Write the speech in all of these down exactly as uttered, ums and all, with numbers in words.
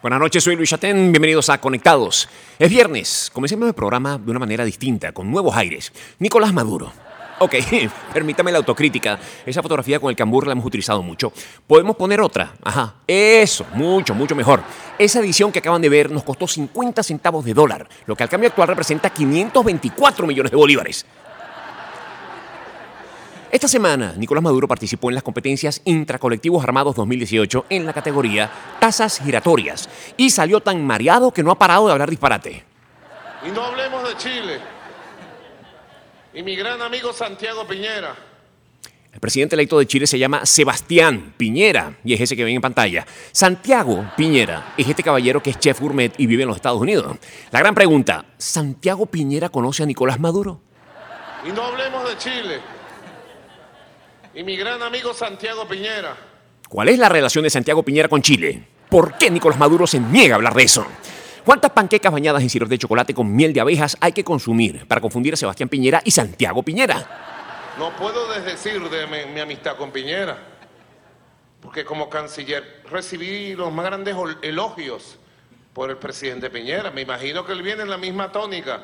Buenas noches, soy Luis Chatén, bienvenidos a Conectados. Es viernes, comencemos el programa de una manera distinta, con nuevos aires. Nicolás Maduro. Ok, permítame la autocrítica. Esa fotografía con el cambur la hemos utilizado mucho. ¿Podemos poner otra? Ajá, eso, mucho, mucho mejor. Esa edición que acaban de ver nos costó cincuenta centavos de dólar, lo que al cambio actual representa quinientos veinticuatro millones de bolívares. Esta semana, Nicolás Maduro participó en las competencias Intracolectivos Armados dos mil dieciocho en la categoría Tasas Giratorias y salió tan mareado que no ha parado de hablar disparate. Y no hablemos de Chile y mi gran amigo Santiago Piñera. El presidente electo de Chile se llama Sebastián Piñera y es ese que ven en pantalla. Santiago Piñera es este caballero que es chef gourmet y vive en los Estados Unidos. La gran pregunta, ¿Santiago Piñera conoce a Nicolás Maduro? Y no hablemos de Chile y mi gran amigo Santiago Piñera. ¿Cuál es la relación de Santiago Piñera con Chile? ¿Por qué Nicolás Maduro se niega a hablar de eso? ¿Cuántas panquecas bañadas en sirope de chocolate con miel de abejas hay que consumir para confundir a Sebastián Piñera y Santiago Piñera? No puedo desdecir de mi, mi amistad con Piñera, porque como canciller recibí los más grandes elogios por el presidente Piñera. Me imagino que él viene en la misma tónica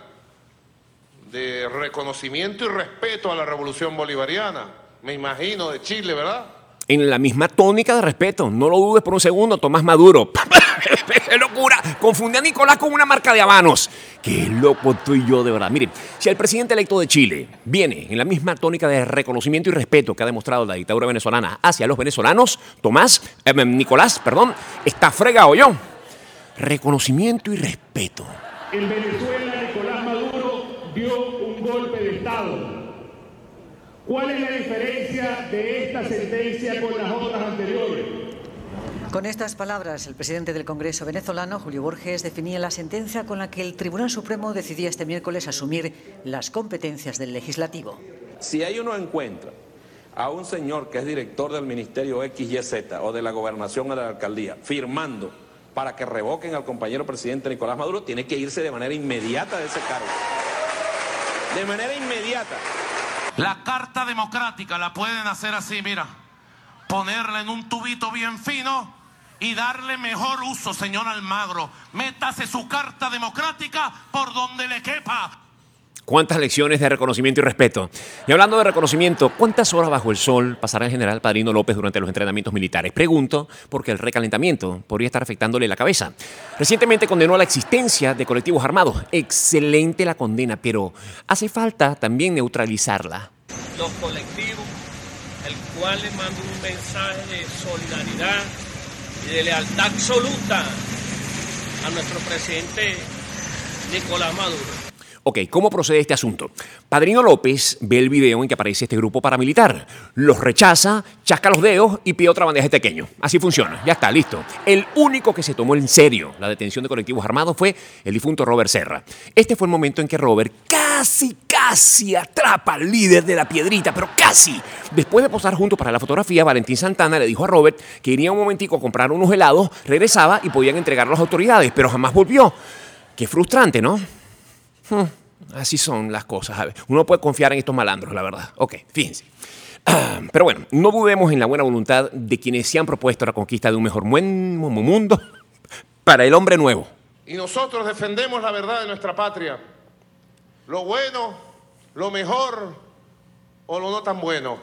de reconocimiento y respeto a la revolución bolivariana. Me imagino, de Chile, ¿verdad? En la misma tónica de respeto. No lo dudes por un segundo, Tomás Maduro. ¡Qué locura! Confunde a Nicolás con una marca de habanos. ¡Qué loco estoy yo, de verdad! Miren, si el presidente electo de Chile viene en la misma tónica de reconocimiento y respeto que ha demostrado la dictadura venezolana hacia los venezolanos, Tomás, eh, Nicolás, perdón, está fregado yo. Reconocimiento y respeto. En Venezuela, Nicolás Maduro dio un golpe de Estado. ¿Cuál es la diferencia de esta sentencia con las otras anteriores? Con estas palabras, el presidente del Congreso venezolano, Julio Borges, definía la sentencia con la que el Tribunal Supremo decidía este miércoles asumir las competencias del Legislativo. Si ahí uno encuentra a un señor que es director del Ministerio X Y Z o de la Gobernación o de la Alcaldía firmando para que revoquen al compañero presidente Nicolás Maduro, tiene que irse de manera inmediata de ese cargo. De manera inmediata. La carta democrática la pueden hacer así, mira, ponerla en un tubito bien fino y darle mejor uso, señor Almagro. Métase su carta democrática por donde le quepa. ¿Cuántas lecciones de reconocimiento y respeto? Y hablando de reconocimiento, ¿cuántas horas bajo el sol pasará el general Padrino López durante los entrenamientos militares? Pregunto, porque el recalentamiento podría estar afectándole la cabeza. Recientemente condenó la existencia de colectivos armados. Excelente la condena, pero hace falta también neutralizarla. Los colectivos, el cual le manda un mensaje de solidaridad y de lealtad absoluta a nuestro presidente Nicolás Maduro. Ok, ¿cómo procede este asunto? Padrino López ve el video en que aparece este grupo paramilitar, los rechaza, chasca los dedos y pide otra bandeja de tequeño. Así funciona, ya está, listo. El único que se tomó en serio la detención de colectivos armados fue el difunto Robert Serra. Este fue el momento en que Robert casi, casi atrapa al líder de la piedrita, pero casi. Después de posar juntos para la fotografía, Valentín Santana le dijo a Robert que iría un momentico a comprar unos helados, regresaba y podían entregar a las autoridades, pero jamás volvió. Qué frustrante, ¿no? Hmm, así son las cosas. A ver, uno puede confiar en estos malandros, la verdad. Ok, fíjense. Ah, pero bueno, no dudemos en la buena voluntad de quienes se han propuesto la conquista de un mejor buen mundo para el hombre nuevo. Y nosotros defendemos la verdad de nuestra patria. Lo bueno, lo mejor o lo no tan bueno.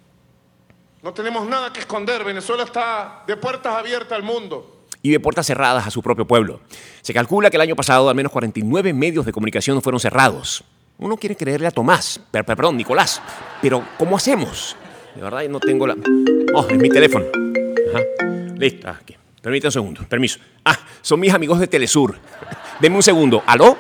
No tenemos nada que esconder. Venezuela está de puertas abiertas al mundo. Y de puertas cerradas a su propio pueblo. Se calcula que el año pasado al menos cuarenta y nueve medios de comunicación fueron cerrados. Uno quiere creerle a Tomás, per, per, perdón, Nicolás, pero ¿cómo hacemos? De verdad no tengo la... Oh, es mi teléfono. Ajá. Listo, ah, aquí. Permítame un segundo, permiso. Ah, son mis amigos de Telesur. Denme un segundo. ¿Aló?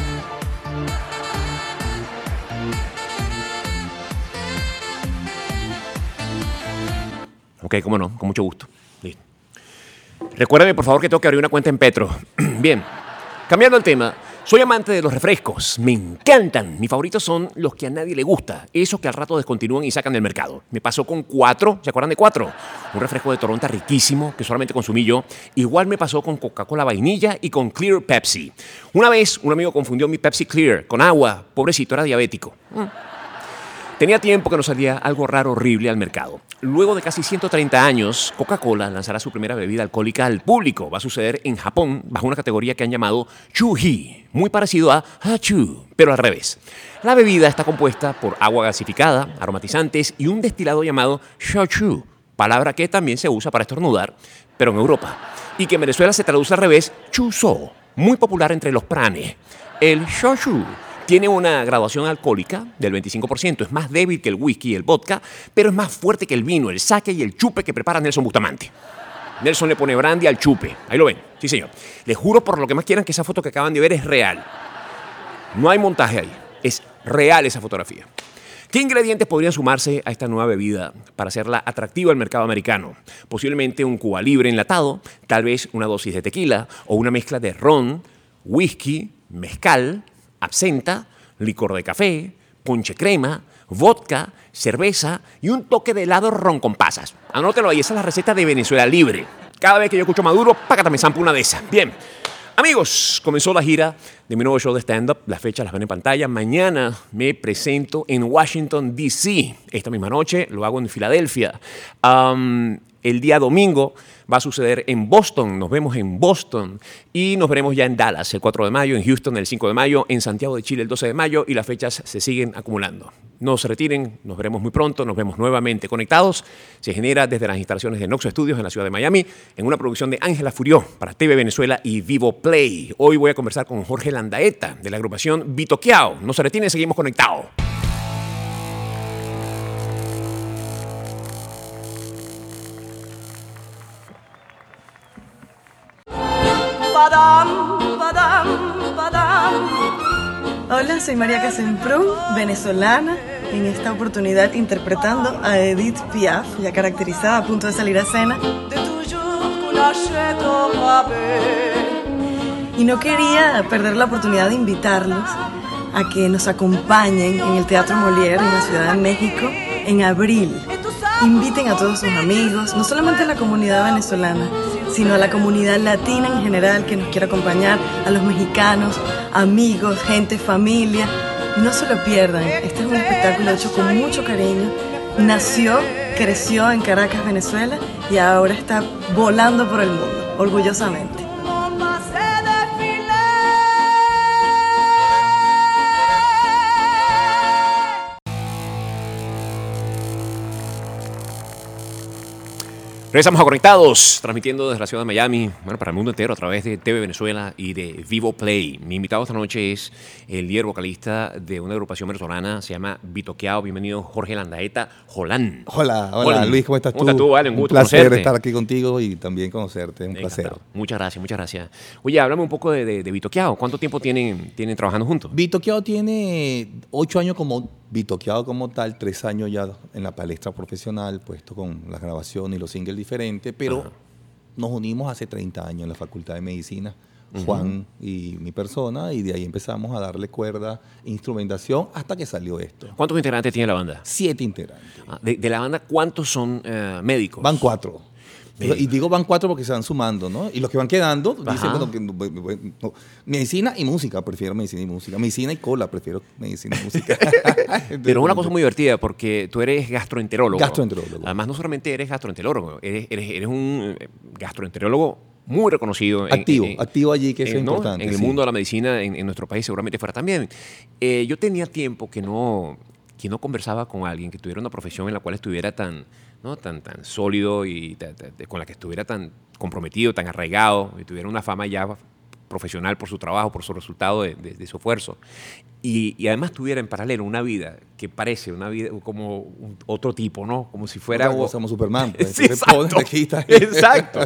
Ok, cómo no, con mucho gusto. Listo. Recuérdame, por favor, que tengo que abrir una cuenta en Petro. Bien, cambiando el tema, soy amante de los refrescos. Me encantan. Mis favoritos son los que a nadie le gusta. Esos que al rato descontinúan y sacan del mercado. Me pasó con Cuatro. ¿Se acuerdan de Cuatro? Un refresco de Toronto riquísimo que solamente consumí yo. Igual me pasó con Coca-Cola vainilla y con Clear Pepsi. Una vez un amigo confundió mi Pepsi Clear con agua. Pobrecito, era diabético. Tenía tiempo que no salía algo raro, horrible al mercado. Luego de casi ciento treinta años, Coca-Cola lanzará su primera bebida alcohólica al público. Va a suceder en Japón bajo una categoría que han llamado Chu-Hi, muy parecido a Hachu, pero al revés. La bebida está compuesta por agua gasificada, aromatizantes y un destilado llamado Shochu, palabra que también se usa para estornudar, pero en Europa. Y que en Venezuela se traduce al revés, Chuzo, muy popular entre los pranes. El Shochu tiene una graduación alcohólica del veinticinco por ciento. Es más débil que el whisky y el vodka, pero es más fuerte que el vino, el sake y el chupe que prepara Nelson Bustamante. Nelson le pone brandy al chupe. Ahí lo ven. Sí, señor. Les juro por lo que más quieran que esa foto que acaban de ver es real. No hay montaje ahí. Es real esa fotografía. ¿Qué ingredientes podrían sumarse a esta nueva bebida para hacerla atractiva al mercado americano? Posiblemente un Cuba Libre enlatado, tal vez una dosis de tequila o una mezcla de ron, whisky, mezcal, absenta, licor de café, ponche crema, vodka, cerveza y un toque de helado ron con pasas. Anótelo ahí, esa es la receta de Venezuela Libre. Cada vez que yo escucho Maduro, págate, me zampo una de esas. Bien, amigos, comenzó la gira de mi nuevo show de stand-up. Las fechas las ven en pantalla. Mañana me presento en Washington, D C Esta misma noche lo hago en Filadelfia. Um, el día domingo va a suceder en Boston. Nos vemos en Boston. Y nos veremos ya en Dallas el cuatro de mayo, en Houston el cinco de mayo, en Santiago de Chile el doce de mayo. Y las fechas se siguen acumulando. No se retiren, nos veremos muy pronto, nos vemos nuevamente conectados. Se genera desde las instalaciones de Noxo Studios en la ciudad de Miami, en una producción de Ángela Furió para T V Venezuela y Vivo Play. Hoy voy a conversar con Jorge Landaeta de la agrupación Bitoqueao. No se retiren, seguimos conectados. Hola, soy María Casemprún, venezolana, en esta oportunidad interpretando a Edith Piaf, ya caracterizada, a punto de salir a escena. Y no quería perder la oportunidad de invitarlos a que nos acompañen en el Teatro Molière en la Ciudad de México en abril. Inviten a todos sus amigos, no solamente a la comunidad venezolana, sino a la comunidad latina en general que nos quiera acompañar, a los mexicanos, amigos, gente, familia. No se lo pierdan, este es un espectáculo hecho con mucho cariño. Nació, creció en Caracas, Venezuela, y ahora está volando por el mundo, orgullosamente. Regresamos a Conectados, transmitiendo desde la ciudad de Miami, bueno, para el mundo entero a través de T V Venezuela y de Vivo Play. Mi invitado esta noche es el líder vocalista de una agrupación venezolana, se llama Bitoqueao. Bienvenido, Jorge Landaeta Jolán. Hola, hola, hola, Luis, ¿cómo estás tú? ¿Cómo estás tú? Vale, un gusto Un placer conocerte. estar aquí contigo y también conocerte, un Encantado. placer. Muchas gracias, muchas gracias. Oye, háblame un poco de, de, de Bitoqueao. ¿Cuánto tiempo tienen, tienen trabajando juntos? Bitoqueao tiene ocho años como Bitoqueao como tal, tres años ya en la palestra profesional, puesto con las grabaciones y los singles diferentes, pero Ajá. nos unimos hace treinta años en la Facultad de Medicina, uh-huh. Juan y mi persona, y de ahí empezamos a darle cuerda, instrumentación, hasta que salió esto. ¿Cuántos integrantes tiene la banda? Siete integrantes. Ah, de, de la banda, ¿cuántos son uh, médicos? Van cuatro. Y digo van cuatro porque se van sumando, ¿no? Y los que van quedando dicen, bueno, que, no, medicina y música, prefiero medicina y música. Medicina y cola, prefiero medicina y música. Entonces, pero es una cosa muy divertida porque tú eres gastroenterólogo. Gastroenterólogo. Además, no solamente eres gastroenterólogo, eres, eres, eres un gastroenterólogo muy reconocido. Activo, en, en, activo allí, que es en, importante. En el sí. mundo de la medicina, en, en nuestro país seguramente fuera también. Eh, yo tenía tiempo que no, que no conversaba con alguien que tuviera una profesión en la cual estuviera tan... ¿no? tan, tan sólido y ta, ta, ta, con la que estuviera tan comprometido, tan arraigado, y tuviera una fama ya profesional por su trabajo, por su resultado de, de, de su esfuerzo. Y, y además tuviera en paralelo una vida que parece una vida como un, otro tipo, ¿no? Como si fuera... O como Superman. Pues. Sí, exacto. Exacto.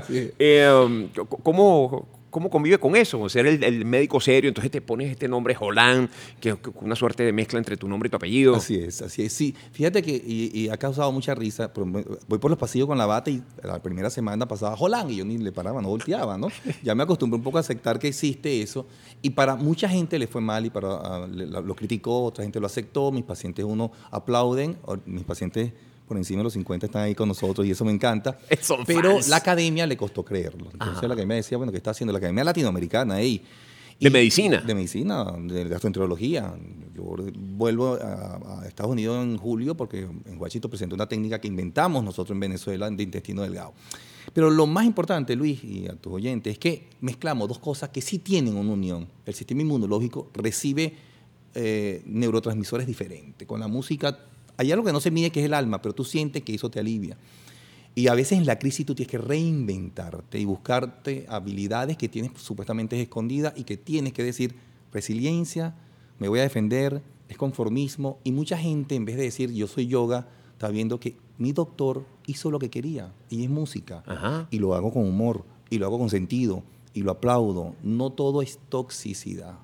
eh, ¿cómo, ¿Cómo convive con eso? O ser el, el médico serio, entonces te pones este nombre Jolán, que es una suerte de mezcla entre tu nombre y tu apellido. Así es, así es. Sí, fíjate que y, y ha causado mucha risa. Voy por los pasillos con la bata y la primera semana pasaba Jolán y yo ni le paraba, no volteaba, ¿no? Ya me acostumbré un poco a aceptar que existe eso. Y para mucha gente le fue mal y para uh, le, lo criticó, otra gente lo aceptó. Mis pacientes, uno aplauden, mis pacientes por encima de los cincuenta están ahí con nosotros y eso me encanta. Son pero fans. La academia le costó creerlo. Entonces Ajá. la academia decía, bueno, ¿qué está haciendo la academia latinoamericana ahí? ¿De medicina? De medicina, de gastroenterología. Yo vuelvo a, a Estados Unidos en julio porque en Washington presenté una técnica que inventamos nosotros en Venezuela de intestino delgado. Pero lo más importante, Luis, y a tus oyentes, es que mezclamos dos cosas que sí tienen una unión. El sistema inmunológico recibe eh, neurotransmisores diferentes. Con la música hay algo que no se mide, que es el alma, pero tú sientes que eso te alivia. Y a veces en la crisis tú tienes que reinventarte y buscarte habilidades que tienes supuestamente escondidas y que tienes que decir resiliencia, me voy a defender, es conformismo. Y mucha gente, en vez de decir yo soy yoga, está viendo que mi doctor hizo lo que quería y es música. Ajá. Y lo hago con humor, y lo hago con sentido, y lo aplaudo. No todo es toxicidad.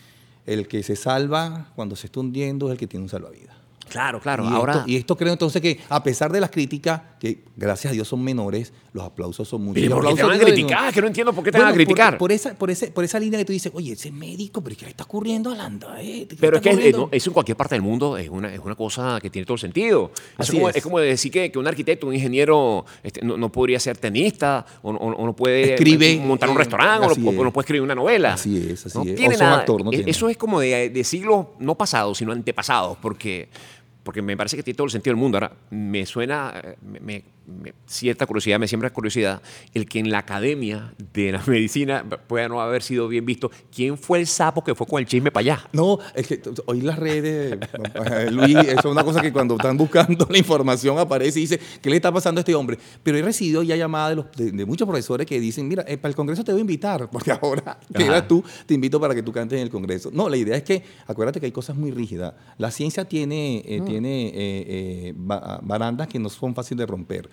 El que se salva cuando se está hundiendo es el que tiene un salvavidas. Claro, claro. Y, Ahora, esto, y esto creo entonces que a pesar de las críticas, que gracias a Dios son menores, los aplausos son muchos. ¿pero por qué te van a criticar? Que no entiendo por qué te Bueno, van a criticar. Por, por, esa, por, ese, por esa línea que tú dices, oye, ese médico, pero ¿qué le está ocurriendo a Landa? Eh? Pero es que es, no, eso en cualquier parte del mundo es una, es una cosa que tiene todo el sentido. Es como, es. es como decir que, que un arquitecto, un ingeniero este, no, no podría ser tenista o, o, o no puede Escribe, montar un eh, restaurante o no, o no puede escribir una novela. Así es, así no es. Tiene O son nada. actor, no tiene. Eso es como de, de siglos no pasados, sino antepasados, porque... porque me parece que tiene todo el sentido del mundo. Ahora, me suena, me, me, me, cierta curiosidad, me siembra curiosidad, el que en la academia de la medicina pueda no haber sido bien visto. ¿Quién fue el sapo que fue con el chisme para allá? No, es que hoy las redes, Luis, eso es una cosa que cuando están buscando la información aparece y dice, ¿qué le está pasando a este hombre? Pero he recibido ya llamadas de, los, de, de muchos profesores que dicen, mira, eh, para el Congreso te voy a invitar, porque ahora que eras tú, te invito para que tú cantes en el Congreso. No, la idea es que, acuérdate que hay cosas muy rígidas. La ciencia tiene... Eh, mm. tiene eh, eh, barandas que no son fáciles de romper.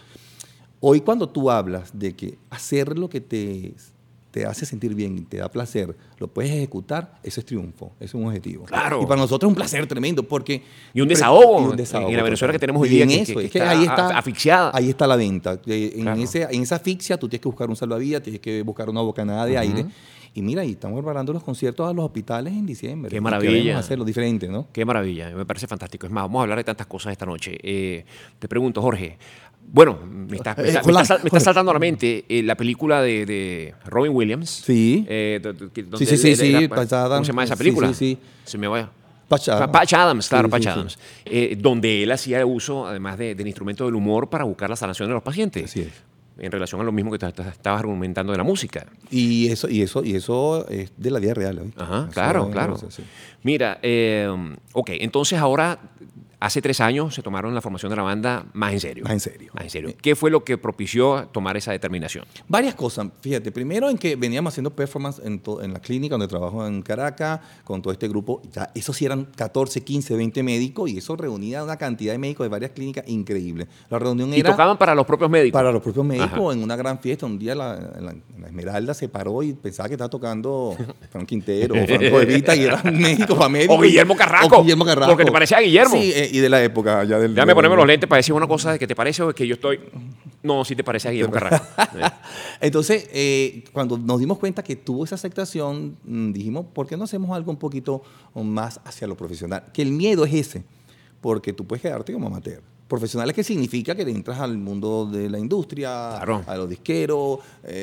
Hoy cuando tú hablas de que hacer lo que te, te hace sentir bien y te da placer, lo puedes ejecutar, eso es triunfo, eso es un objetivo. Claro. Y para nosotros es un placer tremendo porque... Y un desahogo, y un desahogo en la Venezuela total. que tenemos hoy y día, en que, eso, que, es que que está ahí está asfixiada. Ahí está la venta. En, claro. ese, en esa asfixia tú tienes que buscar un salvavidas, tienes que buscar una bocanada de uh-huh. aire. Y mira, y estamos preparando los conciertos a los hospitales en diciembre. Qué maravilla. Queremos hacerlo diferente, ¿no? Qué maravilla, me parece fantástico. Es más, vamos a hablar de tantas cosas esta noche. Eh, te pregunto, Jorge, bueno, me está, me está, me está, me está saltando a la mente eh, la película de, de Robin Williams. Sí. Eh, donde sí, sí, sí. sí era, ¿cómo se llama esa película? Sí, sí, sí. Se me va. Patch Adams. Patch Adams, claro, sí, Patch sí, Adams. Sí. Eh, donde él hacía uso, además de, del instrumento del humor, para buscar la sanación de los pacientes. Así es. En relación a lo mismo que te estabas argumentando de la música. Y eso, y eso, y eso es de la vida real, ¿viste? Ajá, eso claro, es, claro. Eso, sí. Mira, eh, ok, entonces ahora, hace tres años se tomaron la formación de la banda más en serio. Más en serio. Más en serio. ¿Qué fue lo que propició tomar esa determinación? Varias cosas. Fíjate, primero en que veníamos haciendo performance en, to, en la clínica donde trabajo en Caracas, con todo este grupo. Ya, eso sí eran catorce, quince, veinte médicos y eso reunía una cantidad de médicos de varias clínicas increíble. La reunión ¿Y era... ¿Y tocaban para los propios médicos? Para los propios médicos. Ajá. En una gran fiesta. Un día la, la, la Esmeralda se paró y pensaba que estaba tocando Fran Quintero o Franco de Vita y era médico para médico. O Guillermo Carrasco. O Guillermo Carrasco. Porque te parecía a Guillermo. Sí, eh, y de la época... Ya del, Déjame ponerme los lentes para decir una cosa de que te parece o que yo estoy... No, sí te parece a Guillermo Carrasco. Entonces, eh, cuando nos dimos cuenta que tuvo esa aceptación, dijimos, ¿por qué no hacemos algo un poquito más hacia lo profesional? Que el miedo es ese, porque tú puedes quedarte como amateur. Profesionales, que significa que entras al mundo de la industria, claro. a los disqueros,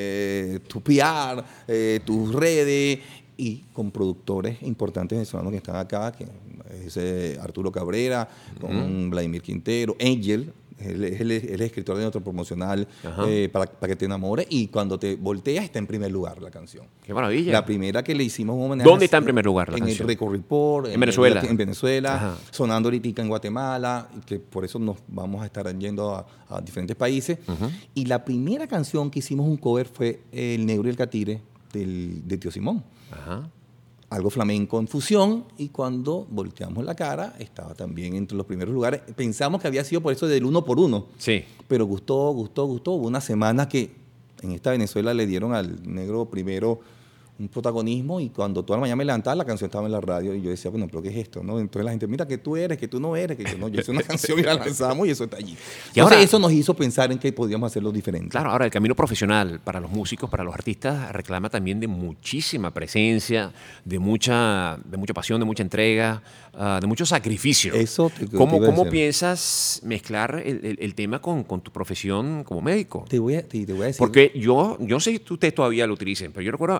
eh, tu P R, eh, tus redes, y con productores importantes venezolanos que están acá, que es eh, Arturo Cabrera, con uh-huh. Vladimir Quintero, Angel, él, él, él es escritor de otro promocional, eh, para, para que te enamores, y cuando te volteas está en primer lugar la canción. ¡Qué maravilla! La primera que le hicimos un homenaje. ¿Dónde está en primer lugar la en canción? En el Record Report. En, en Venezuela. En, en Venezuela, Ajá. sonando ahorita en Guatemala, que por eso nos vamos a estar yendo a, a diferentes países. Uh-huh. Y la primera canción que hicimos un cover fue El Negro y el Catire, del, de Tío Simón. Ajá. Algo flamenco en fusión, y cuando volteamos la cara estaba también entre los primeros lugares. Pensamos que había sido por eso del uno por uno. Sí. Pero gustó, gustó, gustó. Hubo una semana que en esta Venezuela le dieron al negro primero un protagonismo, y cuando toda la mañana me levantaba la canción estaba en la radio y yo decía, bueno, pero ¿qué es esto? ¿No? Entonces la gente, mira, que tú eres, que tú no eres, que yo no, yo hice una canción y la lanzamos y eso está allí. Y ahora, entonces eso nos hizo pensar en que podíamos hacerlo diferente. Claro, ahora el camino profesional para los músicos, para los artistas, reclama también de muchísima presencia, de mucha, de mucha pasión, de mucha entrega, uh, de mucho sacrificio. Eso te, ¿Cómo, te ¿cómo piensas mezclar el, el, el tema con, con tu profesión como médico? Te voy a, te, te voy a decir. Porque yo, yo sé que ustedes todavía lo utilicen, pero yo recuerdo, a, a mí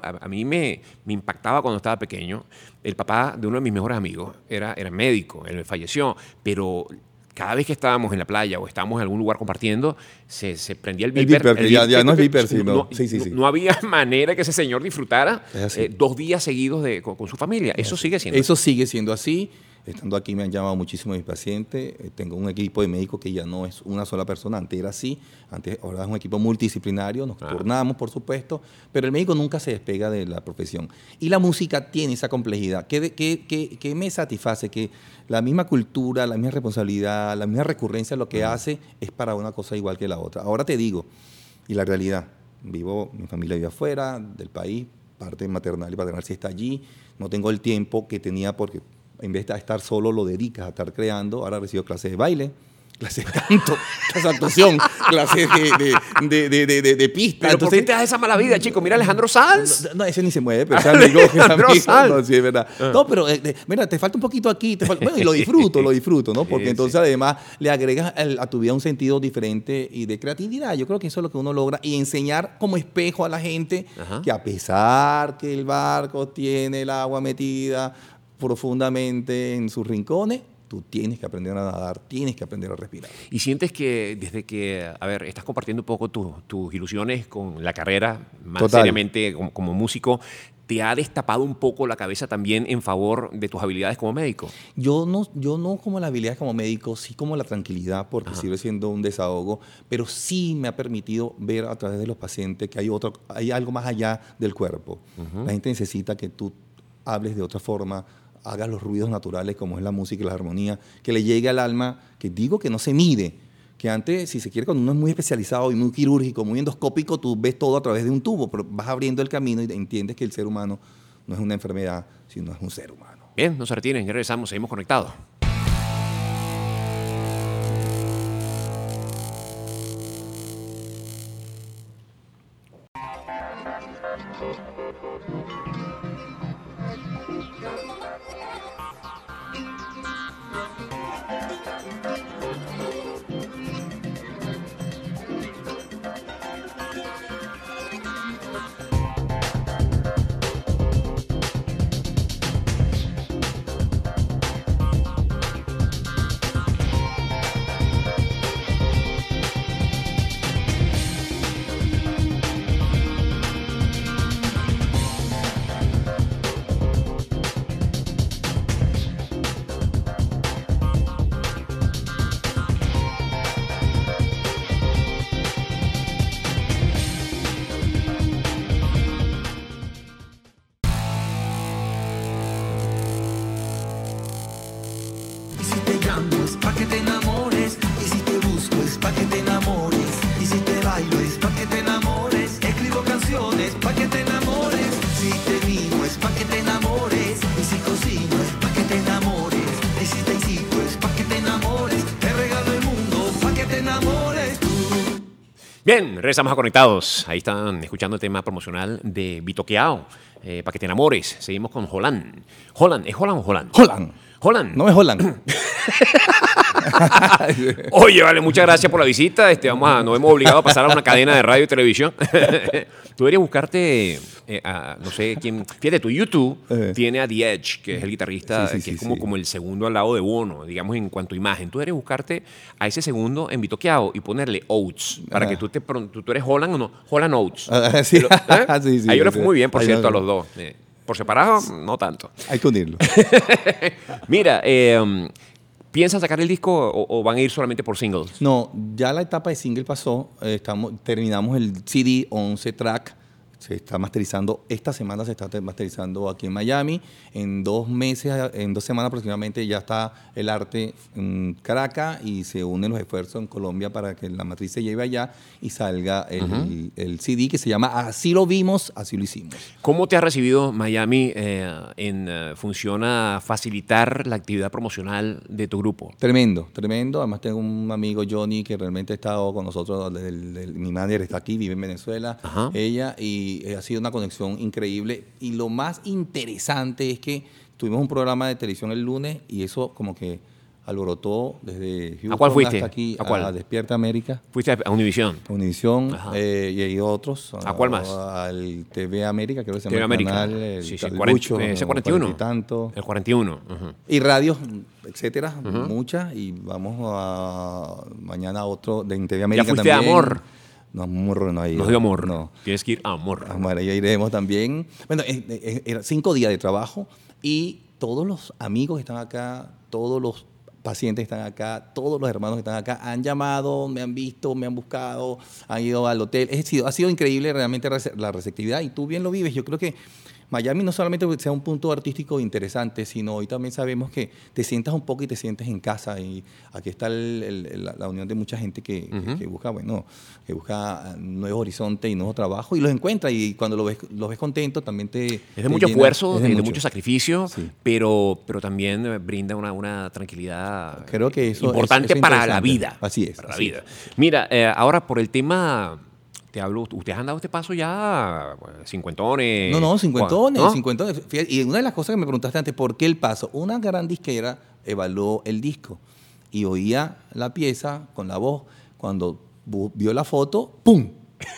me, me impactaba cuando estaba pequeño, el papá de uno de mis mejores amigos era, era médico, él falleció, pero cada vez que estábamos en la playa o estábamos en algún lugar compartiendo, se, se prendía el viper. El viper, el ya, viper, ya no es que- viper, sino... no, sí, sí, sí. no, no había manera que ese señor disfrutara Es así. eh, dos días seguidos de, con, con su familia. Eso sigue siendo Eso sigue siendo así. Estando aquí me han llamado muchísimo mis pacientes. Eh, Tengo un equipo de médicos que ya no es una sola persona. Antes era así. Antes, ahora es un equipo multidisciplinario. Nos Ah. turnamos, por supuesto. Pero el médico nunca se despega de la profesión. Y la música tiene esa complejidad. ¿Qué, qué, qué, qué me satisface? Que la misma cultura, la misma responsabilidad, la misma recurrencia lo que hace es para una cosa igual que la otra. Ahora te digo, y la realidad, vivo, mi familia vive afuera del país, parte maternal y paternal sí está allí. No tengo el tiempo que tenía porque en vez de estar solo lo dedicas a estar creando. Ahora recibo clases de baile, clases de canto, clases de actuación, clases de, de, de, de, de, de pista. Pero ¿por qué te das esa mala vida, chico? Mira a Alejandro Sanz. No, no, ese ni se mueve, pero es amigo, es Alejandro amigo. Sanz. No, sí, es verdad. No, pero eh, de- mira, te falta un poquito aquí, te falta- bueno, y lo disfruto, lo disfruto, ¿no? Porque Sí, entonces sí. además le agregas el- a tu vida un sentido diferente y de creatividad. Yo creo que eso es lo que uno logra y enseñar como espejo a la gente Ajá. que a pesar que el barco tiene el agua metida profundamente en sus rincones, tú tienes que aprender a nadar, tienes que aprender a respirar. Y sientes que desde que, a ver, estás compartiendo un poco tu- tus ilusiones con la carrera, más Total. seriamente como, como músico, ¿te ha destapado un poco la cabeza también en favor de tus habilidades como médico? Yo no, yo no como la habilidad como médico, sí como la tranquilidad, porque Ajá. sigue siendo un desahogo, pero sí me ha permitido ver a través de los pacientes que hay, otro, hay algo más allá del cuerpo. La gente necesita que tú hables de otra forma, hagas los ruidos naturales como es la música y la armonía, que le llegue al alma, que digo que no se mide, que antes, si se quiere, cuando uno es muy especializado y muy quirúrgico, muy endoscópico, tú ves todo a través de un tubo, pero vas abriendo el camino y entiendes que el ser humano no es una enfermedad, sino es un ser humano. Bien, no se retiren, ya regresamos, seguimos conectados. Y si te llamo es pa' que te enamores, y si te busco es pa' que te enamores, y si te bailo es pa' que te enamores, escribo canciones pa' que te enamores, si te mimo es pa' que te enamores, y si cocino es pa' que te enamores, y si te incito es pa' que te enamores, te regalo el mundo pa' que te enamores tú. Bien, regresamos a Conectados. Ahí están escuchando el tema promocional de Bitoqueao, eh, para que te enamores. Seguimos con Holland. Holland, ¿es Holland o Holland? Holland. Holland. No me Holland. Oye, vale, muchas gracias por la visita. Este, vamos a, nos hemos obligado a pasar a una cadena de radio y televisión. Tú deberías buscarte, eh, a, no sé quién. Fíjate, tu YouTube Eh. tiene a The Edge, que es el guitarrista, Sí, sí, que sí, es como, sí. como el segundo al lado de Bono, digamos, en cuanto a imagen. Tú deberías buscarte a ese segundo en Bitoqueado y ponerle Oates, para Ah. que tú te pron- tú, tú eres Holland o no. Holland Oates. Ah, sí. Lo- ¿eh? Sí, sí, a ellos les sí. fue muy bien, por Ahí cierto, va. a los dos. Eh, por separado, no tanto. Hay que unirlo. Mira, eh, ¿piensan sacar el disco o, o van a ir solamente por singles? No, ya la etapa de single pasó, eh, estamos, terminamos el C D once track, se está masterizando, esta semana se está te- masterizando aquí en Miami, en dos meses, en dos semanas aproximadamente ya está el arte en Caracas y se unen los esfuerzos en Colombia para que la matriz se lleve allá y salga el, Ujú. el C D que se llama Así lo vimos, así lo hicimos. ¿Cómo te ha recibido Miami eh, en eh, función a facilitar la actividad promocional de tu grupo? Tremendo, tremendo. Además tengo un amigo, Johnny, que realmente ha estado con nosotros. del- del- mi manager está aquí, vive en Venezuela, Ajá. ella, y eh, ha sido una conexión increíble. Y lo más interesante es que tuvimos un programa de televisión el lunes y eso como que alborotó desde Houston ¿A cuál fuiste? hasta aquí, ¿A cuál? a Despierta América. Fuiste a Univisión. Univisión, eh, y hay otros. ¿A cuál más? Al T V América, creo que se llama T V el América. canal, el, Sí, sí, el cuarenta, Lucho, ese cuarenta y uno. cuarenta y tanto. El cuarenta y uno. Uh-huh. Y radios, etcétera, Ujú. muchas. Y vamos a mañana a otro de en T V América ¿Ya fuiste también. a Amor? No, Amor no hay. No dio Amor. No. Tienes que ir a Amor. Amor, ya iremos también. Bueno, eh, eh, eran cinco días de trabajo y todos los amigos que están acá, todos los pacientes que están acá, todos los hermanos que están acá han llamado, me han visto, me han buscado, han ido al hotel. Es sido, ha sido increíble realmente la receptividad y tú bien lo vives. Yo creo que Miami no solamente sea un punto artístico interesante, sino hoy también sabemos que te sientas un poco y te sientes en casa. Y aquí está el, el, la, la unión de mucha gente que, uh-huh. que, que busca, bueno, que busca nuevos horizontes y nuevos trabajos y los encuentra. Y cuando los ves, los ves contentos también te. Es de te mucho llena, esfuerzo, es de, de, de mucho, mucho sacrificio, sí. pero, pero también brinda una, una tranquilidad Creo que eso importante es, es para la vida. Así es. Para la así vida. es. Mira, eh, ahora por el tema. Te hablo, ustedes han dado este paso ya, bueno, cincuentones. No, no, cincuentones, ¿no? cincuentones. Fíjate, y una de las cosas que me preguntaste antes, ¿por qué el paso? Una gran disquera evaluó el disco y oía la pieza con la voz. Cuando vio la foto, ¡pum!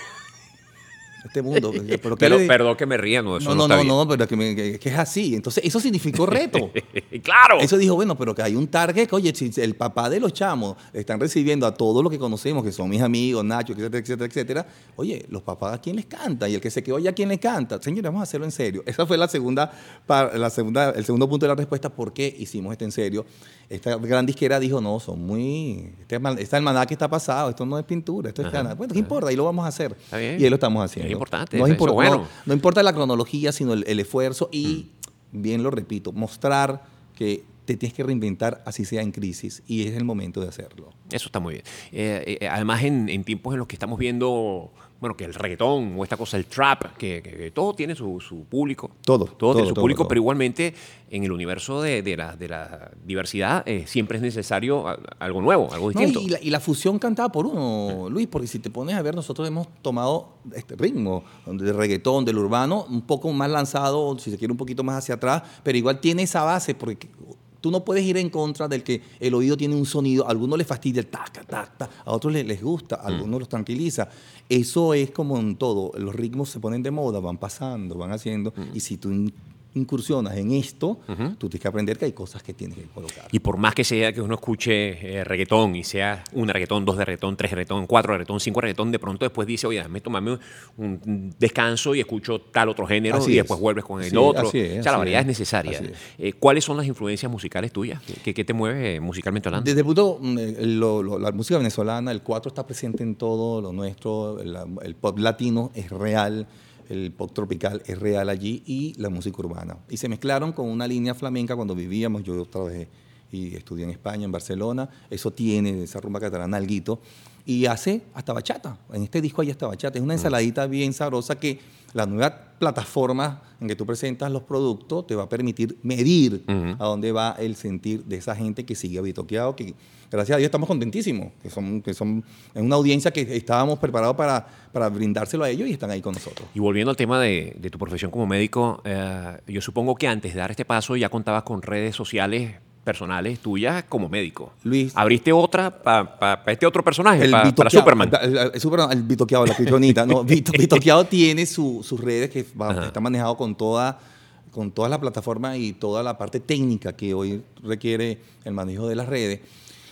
Este mundo. Pero, pero le... Perdón que me ría, no, eso no, no, no, está no, bien. no, pero que, me, que, que es así. Entonces, eso significó reto. ¡Claro! Eso dijo, bueno, pero que hay un target, que, oye, si el papá de los chamos están recibiendo a todos los que conocemos, que son mis amigos, Nacho, etcétera, etcétera, etcétera. Oye, los papás, ¿a quién les canta? Y el que se quedó allá, ¿a quién les canta? Señores, vamos a hacerlo en serio. Esa fue la segunda, la segunda, el segundo punto de la respuesta, ¿por qué hicimos esto en serio? Esta gran disquera dijo, no, son muy... Este, este almanaque está pasado, esto no es pintura, esto es canal. Bueno, ¿qué importa? Y lo vamos a hacer. Está bien. Y ahí lo estamos haciendo. Es importante. No, eso, impor- eso bueno. no, no importa la cronología, sino el, el esfuerzo y, mm. bien lo repito, mostrar que te tienes que reinventar así sea en crisis y es el momento de hacerlo. Eso está muy bien. Eh, eh, además, en, en tiempos en los que estamos viendo, bueno, que el reggaetón o esta cosa, el trap, que, que, que todo tiene su, su público. Todo. Todo, todo tiene su todo, público, todo. pero igualmente en el universo de, de, la, de la diversidad eh, siempre es necesario algo nuevo, algo distinto. No, y, la, y la fusión cantada por uno, Luis, porque si te pones a ver, nosotros hemos tomado este ritmo de reggaetón, del urbano, un poco más lanzado, si se quiere un poquito más hacia atrás, pero igual tiene esa base, porque tú no puedes ir en contra del que el oído tiene un sonido, a algunos les fastidia el taca, taca, a otros les, les gusta, a algunos mm. los tranquiliza. Eso es como en todo, los ritmos se ponen de moda, van pasando, van haciendo, mm. y si tú incursionas en esto, uh-huh. tú tienes que aprender que hay cosas que tienes que colocar. Y por más que sea que uno escuche eh, reggaetón y sea un reggaetón, dos de reggaetón, tres de reggaetón, cuatro de reggaetón, cinco de reggaetón, de pronto después dice, oye, déjame tomarme un, un descanso y escucho tal otro género así y es. después vuelves con el así otro. Así es, o sea, la variedad es, es necesaria. Es. Eh, ¿Cuáles son las influencias musicales tuyas? ¿Qué, qué te mueve musicalmente hablando? Desde el punto, lo, lo, la música venezolana, el cuatro está presente en todo lo nuestro, el, el pop latino es real, el pop tropical es real allí y la música urbana. Y se mezclaron con una línea flamenca cuando vivíamos, yo trabajé y estudié en España, en Barcelona, eso tiene esa rumba catalana, alguito, y hace hasta bachata. En este disco hay hasta bachata. Es una ensaladita bien sabrosa que la nueva plataforma en que tú presentas los productos te va a permitir medir uh-huh. a dónde va el sentir de esa gente que sigue habitoqueado, que gracias a Dios estamos contentísimos, que son, que son en una audiencia que estábamos preparados para, para brindárselo a ellos y están ahí con nosotros. Y volviendo al tema de, de tu profesión como médico, eh, yo supongo que antes de dar este paso ya contabas con redes sociales personales tuyas como médico. Luis. ¿Abriste otra para pa, pa este otro personaje, el pa, para Superman? El, el, el, Superman, el bitoqueado, la criptonita. No, bitoqueado tiene su, sus redes que va, está manejado con toda, con toda la plataforma y toda la parte técnica que hoy requiere el manejo de las redes.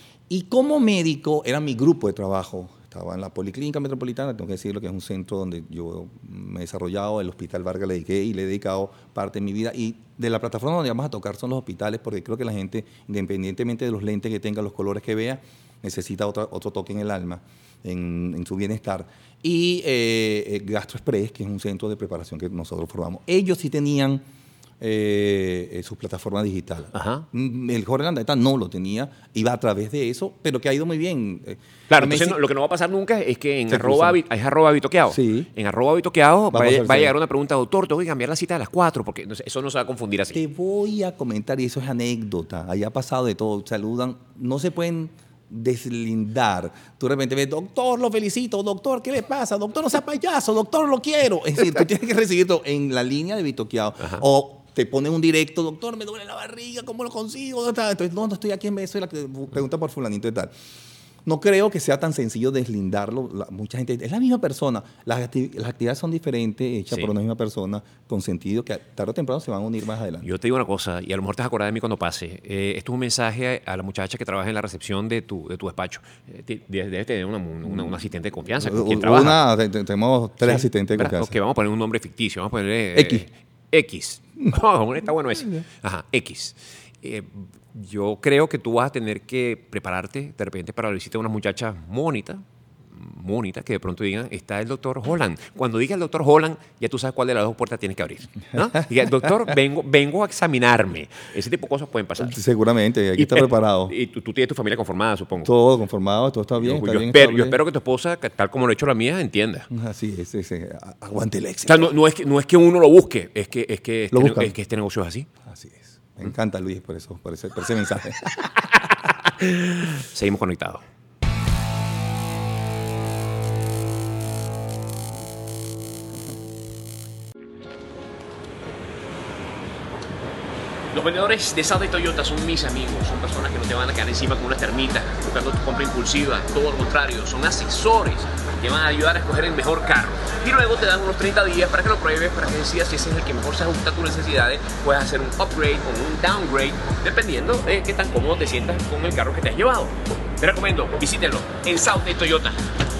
Y como médico era mi grupo de trabajo. Estaba en la Policlínica Metropolitana, tengo que decirlo que es un centro donde yo me he desarrollado, el Hospital Vargas le dediqué y le he dedicado parte de mi vida. Y de la plataforma donde vamos a tocar son los hospitales, porque creo que la gente, independientemente de los lentes que tenga, los colores que vea, necesita otro, otro toque en el alma, en, en su bienestar. Y eh, Gastro Express, que es un centro de preparación que nosotros formamos. Ellos sí tenían Eh, eh, su plataforma digital. Ajá. El Jorge Landeta no lo tenía, iba a través de eso, pero que ha ido muy bien. Claro, entonces si, no, lo que no va a pasar nunca es que en arroba, es arroba bitoqueado. Sí. En arroba bitoqueado va, va, a, va a llegar sí. una pregunta, doctor, tengo que cambiar la cita a las cuatro, porque eso no se va a confundir así. Te voy a comentar, y eso es anécdota, ahí ha pasado de todo, saludan, no se pueden deslindar. Tú de repente ves, doctor, lo felicito, doctor, ¿qué le pasa? Doctor, no sea payaso, doctor, lo quiero. Es decir, tú tienes que recibirlo en la línea de bitoqueado. Ajá. O te ponen un directo, doctor, me duele la barriga, ¿cómo lo consigo? ¿Dónde está? Entonces, no, no estoy aquí en Venezuela, que pregunta por fulanito y tal. No creo que sea tan sencillo deslindarlo. La, mucha gente, es la misma persona. Las, acti las actividades son diferentes, hechas sí. por una misma persona, con sentido que tarde o temprano se van a unir más adelante. Yo te digo una cosa, y a lo mejor te vas a acordar de mí cuando pase. Eh, esto es un mensaje a la muchacha que trabaja en la recepción de tu, de tu despacho. Eh, debes tener una, una, una asistente de confianza con quien trabaja. Una, tenemos tres sí, asistentes de confianza. Okay, vamos a poner un nombre ficticio. Vamos a ponerle... Eh, X. X. Oh, está bueno ese. Ajá, X. Eh, yo creo que tú vas a tener que prepararte de repente para la visita de unas muchachas muy bonitas, muy bonitas, que de pronto digan, está el doctor Holland. Cuando diga el doctor Holland, ya tú sabes cuál de las dos puertas tienes que abrir, ¿no? Diga, doctor, vengo, vengo a examinarme. Ese tipo de cosas pueden pasar. Seguramente, hay que estar preparado. Y tú, tú tienes tu familia conformada, supongo. Todo conformado, todo está bien. Yo, está yo, bien espero, yo espero que tu esposa, tal como lo he hecho la mía, entienda. Así es, sí, sí. Aguante el éxito. O sea, no, no, es que, no es que uno lo busque, es que, es que, lo este, es que este negocio es así. Así es. Me encanta, Luis, por eso, por ese, por ese mensaje. Seguimos conectados. Los vendedores de Southgate Toyota son mis amigos, son personas que no te van a quedar encima con una termita, buscando tu compra impulsiva, todo lo contrario, son asesores que van a ayudar a escoger el mejor carro. Y luego te dan unos treinta días para que lo pruebes, para que decidas si ese es el que mejor se ajusta a tus necesidades. Puedes hacer un upgrade o un downgrade, dependiendo de qué tan cómodo te sientas con el carro que te has llevado. Te recomiendo, visítenlo en Southgate Toyota.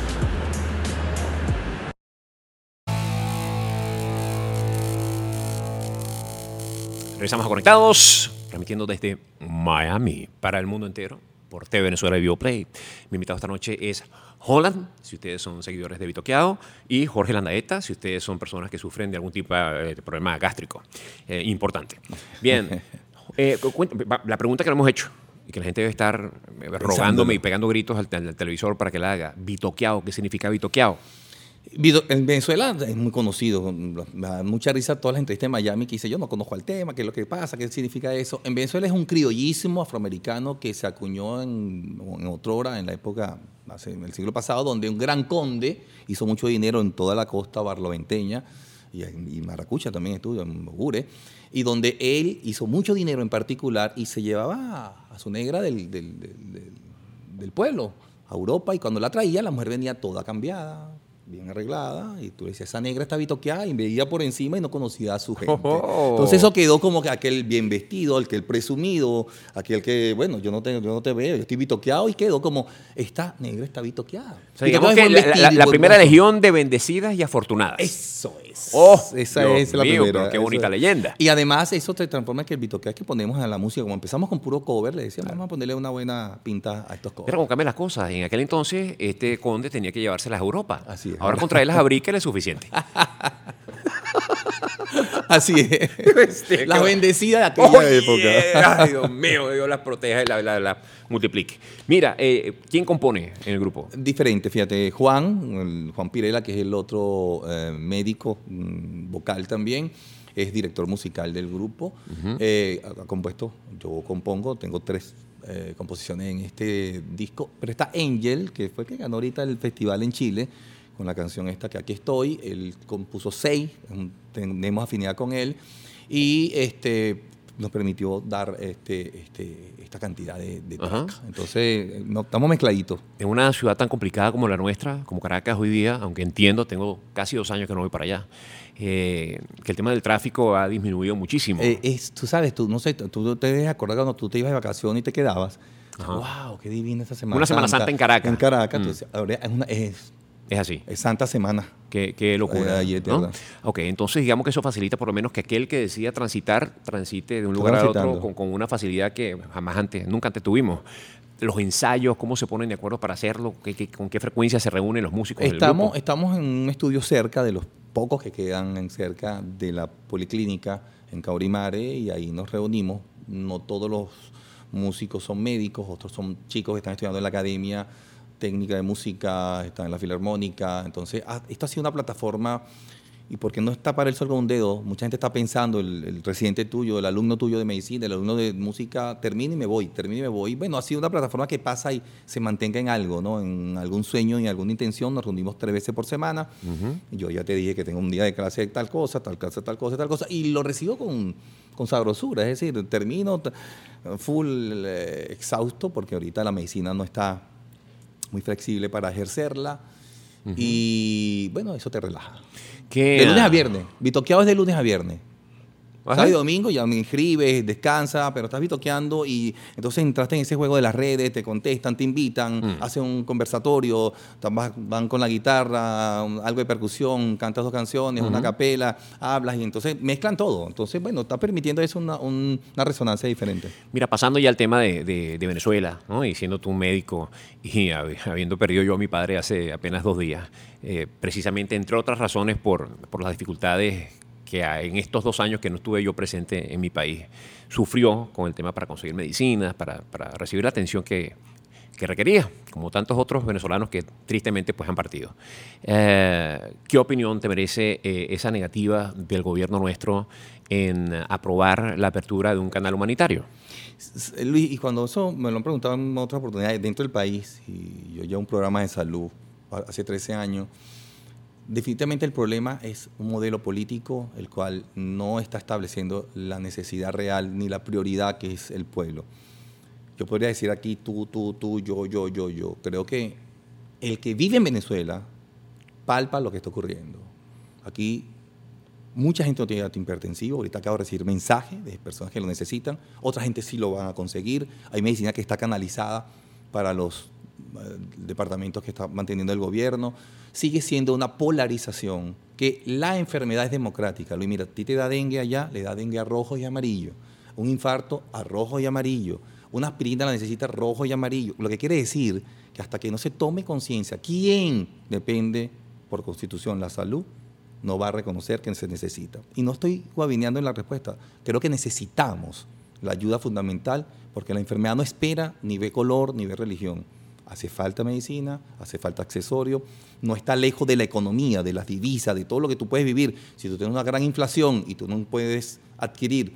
Regresamos a Conectados, transmitiendo desde Miami para el mundo entero por T V Venezuela y Bioplay. Mi invitado esta noche es Holland, si ustedes son seguidores de Vitoqueado, y Jorge Landaeta, si ustedes son personas que sufren de algún tipo de problema gástrico eh, importante. Bien, eh, la pregunta que le hemos hecho y que la gente debe estar rogándome y pegando gritos al, al televisor para que la haga. Vitoqueado, ¿qué significa Vitoqueado? En Venezuela es muy conocido, me da mucha risa todas las entrevistas de Miami que dice yo no conozco el tema, qué es lo que pasa, qué significa eso. En Venezuela es un criollismo afroamericano que se acuñó en, en otra hora, en la época, hace, en el siglo pasado, donde un gran conde hizo mucho dinero en toda la costa barloventeña y, y Maracucha también estuvo, en Bogure, y donde él hizo mucho dinero en particular y se llevaba a su negra del, del, del, del, del pueblo a Europa, y cuando la traía la mujer venía toda cambiada, bien arreglada, y tú le decías, esa negra está vitoqueada, y veía por encima y no conocía a su gente. Oh. Entonces eso quedó como que aquel bien vestido, aquel presumido, aquel que, bueno, yo no te, yo no te veo, yo estoy vitoqueado, y quedó como, esta negra está vitoqueada. O sea, digamos que la, la, la primera legión de bendecidas y afortunadas. Eso es. Oh, esa Dios es la mío, primera. Pero qué bonita eso. leyenda. Y además eso te transforma en que el vitoqueado que ponemos a la música, como empezamos con puro cover, le decíamos, claro, vamos a ponerle una buena pinta a estos covers. Pero como cambian las cosas, en aquel entonces este conde tenía que llevárselas a Europa. Así es. Ahora con traerlas a Brickell es suficiente. Así es. Este, las bendecidas de aquella oh, época. Yeah. Ay, Dios mío, Dios las proteja y las la, la multiplique. Mira, eh, ¿quién compone en el grupo? Diferente, fíjate, Juan, el, Juan Pirela, que es el otro eh, médico mm, vocal también, es director musical del grupo. Uh-huh. eh, ha compuesto, yo compongo, tengo tres eh, composiciones en este disco, pero está Angel, que fue que ganó ahorita el festival en Chile, con la canción esta que aquí estoy. Él compuso seis, tenemos afinidad con él, y este nos permitió dar este, este, esta cantidad de, de track. Uh-huh. Entonces, no, estamos mezcladitos. En una ciudad tan complicada como la nuestra, como Caracas hoy día, aunque entiendo, tengo casi dos años que no voy para allá, eh, que el tema del tráfico ha disminuido muchísimo. Eh, es, tú sabes, tú no sé, tú te debes acordar cuando tú te ibas de vacaciones y te quedabas. Ajá. ¡Wow! ¡Qué divina esta Semana Una Semana Santa! Santa en Caracas. En Caracas. Mm. Entonces, ahora es una... Es, Es así. Es Santa Semana. Qué, qué locura. Eh, ¿no? Ok, entonces digamos que eso facilita por lo menos que aquel que decida transitar, transite de un lugar a otro con, con una facilidad que jamás antes, nunca antes tuvimos. Los ensayos, ¿cómo se ponen de acuerdo para hacerlo? ¿Qué, qué, ¿Con qué frecuencia se reúnen los músicos estamos, del grupo? Estamos en un estudio cerca de los pocos que quedan en cerca de la Policlínica en Caurimare, y ahí nos reunimos. No todos los músicos son médicos, otros son chicos que están estudiando en la academia técnica de música, está en la Filarmónica. Entonces, ah, esto ha sido una plataforma, y porque no está para el sol con un dedo, mucha gente está pensando, el, el residente tuyo, el alumno tuyo de medicina, el alumno de música, termino y me voy, termino y me voy. Bueno, ha sido una plataforma que pasa y se mantenga en algo, ¿no? En algún sueño, en alguna intención. Nos reunimos tres veces por semana. Uh-huh. Yo ya te dije que tengo un día de clase de tal cosa, tal cosa, tal cosa, tal cosa, y lo recibo con, con sabrosura, es decir, termino t- full eh, exhausto porque ahorita la medicina no está muy flexible para ejercerla uh-huh. y bueno, eso te relaja. ¿Qué? De lunes a viernes, bitoqueado es de lunes a viernes. Sábado y domingo ya me inscribes, descansa, pero estás bitoqueando y entonces entraste en ese juego de las redes, te contestan, te invitan, mm. hacen un conversatorio, van, van con la guitarra, un, algo de percusión, cantas dos canciones, uh-huh. una capela, hablas y entonces mezclan todo. Entonces, bueno, está permitiendo eso una, un, una resonancia diferente. Mira, pasando ya al tema de, de, de Venezuela, ¿no? Y siendo tú un médico y habiendo perdido yo a mi padre hace apenas dos días, eh, precisamente entre otras razones por, por las dificultades que en estos dos años que no estuve yo presente en mi país, sufrió con el tema para conseguir medicinas, para, para recibir la atención que, que requería, como tantos otros venezolanos que tristemente pues, han partido. Eh, ¿Qué opinión te merece eh, esa negativa del gobierno nuestro en aprobar la apertura de un canal humanitario? Luis, y cuando eso me lo han preguntado en otras oportunidades dentro del país, y yo llevo un programa de salud hace trece años, definitivamente el problema es un modelo político el cual no está estableciendo la necesidad real ni la prioridad que es el pueblo. Yo podría decir aquí tú, tú, tú, yo, yo, yo, yo. Creo que el que vive en Venezuela palpa lo que está ocurriendo. Aquí mucha gente no tiene dato hipertensivo. Ahorita acabo de recibir mensajes de personas que lo necesitan. Otra gente sí lo van a conseguir. Hay medicina que está canalizada para los departamentos que está manteniendo el gobierno. Sigue siendo una polarización que la enfermedad es democrática. Luis, mira, a ti te da dengue allá, le da dengue a rojo y amarillo. Un infarto a rojo y amarillo. Una aspirina la necesita rojo y amarillo. Lo que quiere decir que hasta que no se tome conciencia, ¿quién depende por constitución la salud? No va a reconocer que se necesita. Y no estoy guabineando en la respuesta. Creo que necesitamos la ayuda fundamental porque la enfermedad no espera ni ve color ni ve religión. Hace falta medicina, hace falta accesorio, no está lejos de la economía, de las divisas, de todo lo que tú puedes vivir. Si tú tienes una gran inflación y tú no puedes adquirir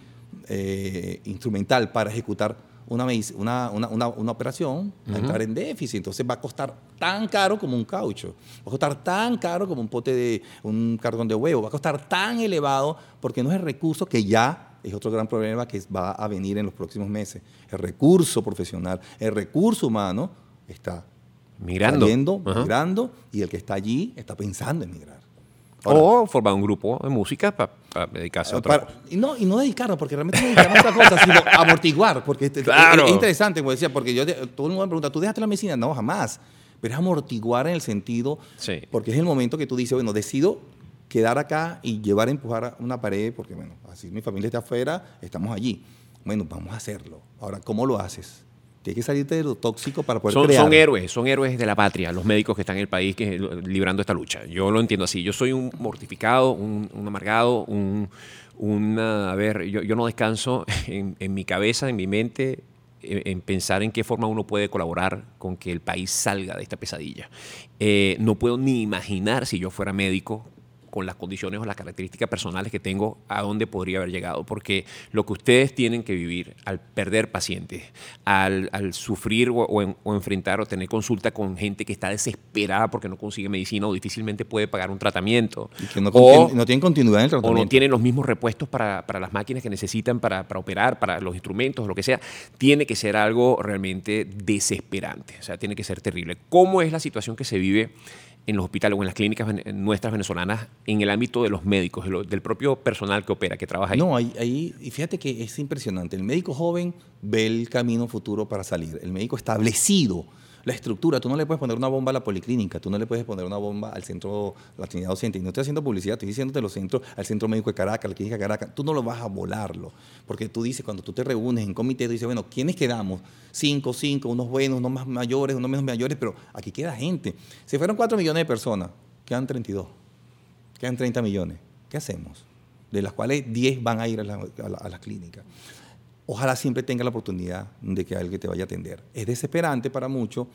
eh, instrumental para ejecutar una, una, una, una, una operación, uh-huh. va a entrar en déficit. Entonces va a costar tan caro como un caucho, va a costar tan caro como un pote de un cartón de huevo, va a costar tan elevado porque no es el recurso que ya es otro gran problema que va a venir en los próximos meses. El recurso profesional, el recurso humano está migrando, saliendo, uh-huh. migrando, y el que está allí está pensando en migrar. Ahora, o formar un grupo de música para pa dedicarse a otra para, cosa. Y no, y no dedicarnos, porque realmente no dedicarnos a otra cosa, sino amortiguar, porque claro. es, es interesante, como decía, porque yo, todo el mundo me pregunta, ¿tú dejaste la medicina? No, jamás. Pero es amortiguar en el sentido, sí. porque es el momento que tú dices, bueno, decido quedar acá y llevar a empujar una pared, porque bueno, así mi familia está afuera, estamos allí. Bueno, vamos a hacerlo. Ahora, ¿cómo lo haces? Tienes que salirte de lo tóxico para poder son, crear. Son héroes, son héroes de la patria, los médicos que están en el país que, librando esta lucha. Yo lo entiendo así. Yo soy un mortificado, un, un amargado, un, un a ver, yo, yo no descanso en, en mi cabeza, en mi mente, en, en pensar en qué forma uno puede colaborar con que el país salga de esta pesadilla. Eh, no puedo ni imaginar si yo fuera médico, con las condiciones o las características personales que tengo, a dónde podría haber llegado. Porque lo que ustedes tienen que vivir al perder pacientes, al, al sufrir o, o, en, o enfrentar o tener consulta con gente que está desesperada porque no consigue medicina o difícilmente puede pagar un tratamiento. Y que no, o, no tienen continuidad en el tratamiento. O no tienen los mismos repuestos para, para las máquinas que necesitan para, para operar, para los instrumentos, lo que sea. Tiene que ser algo realmente desesperante. O sea, tiene que ser terrible. ¿Cómo es la situación que se vive en los hospitales o en las clínicas nuestras venezolanas en el ámbito de los médicos, del propio personal que opera, que trabaja ahí? No, ahí, ahí, y fíjate que es impresionante. El médico joven ve el camino futuro para salir. El médico establecido, la estructura. Tú no le puedes poner una bomba a la policlínica, tú no le puedes poner una bomba al centro, la Trinidad Docente. Y no estoy haciendo publicidad, estoy diciéndote los centros, al Centro Médico de Caracas, la Clínica de Caracas. Tú no lo vas a volarlo. Porque tú dices, cuando tú te reúnes en comité, tú dices, bueno, ¿quiénes quedamos? Cinco, cinco, unos buenos, unos más mayores, unos menos mayores, pero aquí queda gente. Se fueron cuatro millones de personas, quedan treinta y dos, quedan treinta millones. ¿Qué hacemos? De las cuales diez van a ir a la, a la, a la clínica. Ojalá siempre tenga la oportunidad de que alguien te vaya a atender. Es desesperante para muchos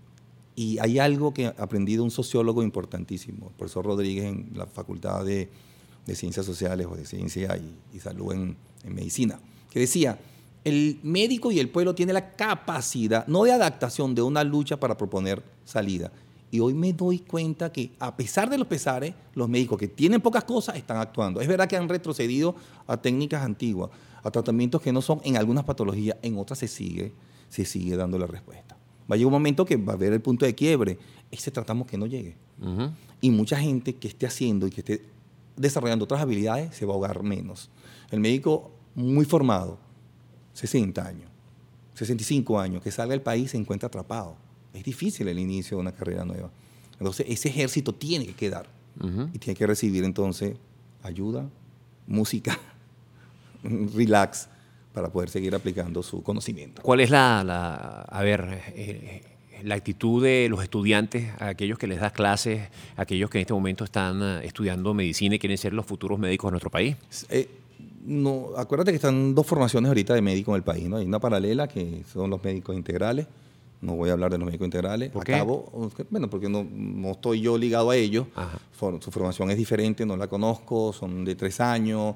y hay algo que ha aprendido un sociólogo importantísimo, el profesor Rodríguez en la Facultad de, de Ciencias Sociales o de Ciencia y, y Salud en, en Medicina, que decía, el médico y el pueblo tienen la capacidad, no de adaptación, de una lucha para proponer salida. Y hoy me doy cuenta que, a pesar de los pesares, los médicos que tienen pocas cosas están actuando. Es verdad que han retrocedido a técnicas antiguas, a tratamientos que no son en algunas patologías, en otras se sigue, se sigue dando la respuesta. Va a llegar un momento que va a haber el punto de quiebre. Ese tratamos que no llegue. Uh-huh. Y mucha gente que esté haciendo y que esté desarrollando otras habilidades se va a ahogar menos. El médico muy formado, sesenta años, sesenta y cinco años, que salga del país se encuentra atrapado. Es difícil el inicio de una carrera nueva. Entonces, ese ejército tiene que quedar. Uh-huh. Y tiene que recibir, entonces, ayuda, música, relax, para poder seguir aplicando su conocimiento. ¿Cuál es la, la a ver, eh, la actitud de los estudiantes, a aquellos que les das clases, a aquellos que en este momento están uh, estudiando medicina y quieren ser los futuros médicos de nuestro país? Eh, no, acuérdate que están dos formaciones ahorita de médicos en el país, ¿no? Hay una paralela que son los médicos integrales. No voy a hablar de los médicos integrales. ¿Por qué? Acabo, bueno, porque no, no estoy yo ligado a ellos. For, su formación es diferente, no la conozco, son de tres años.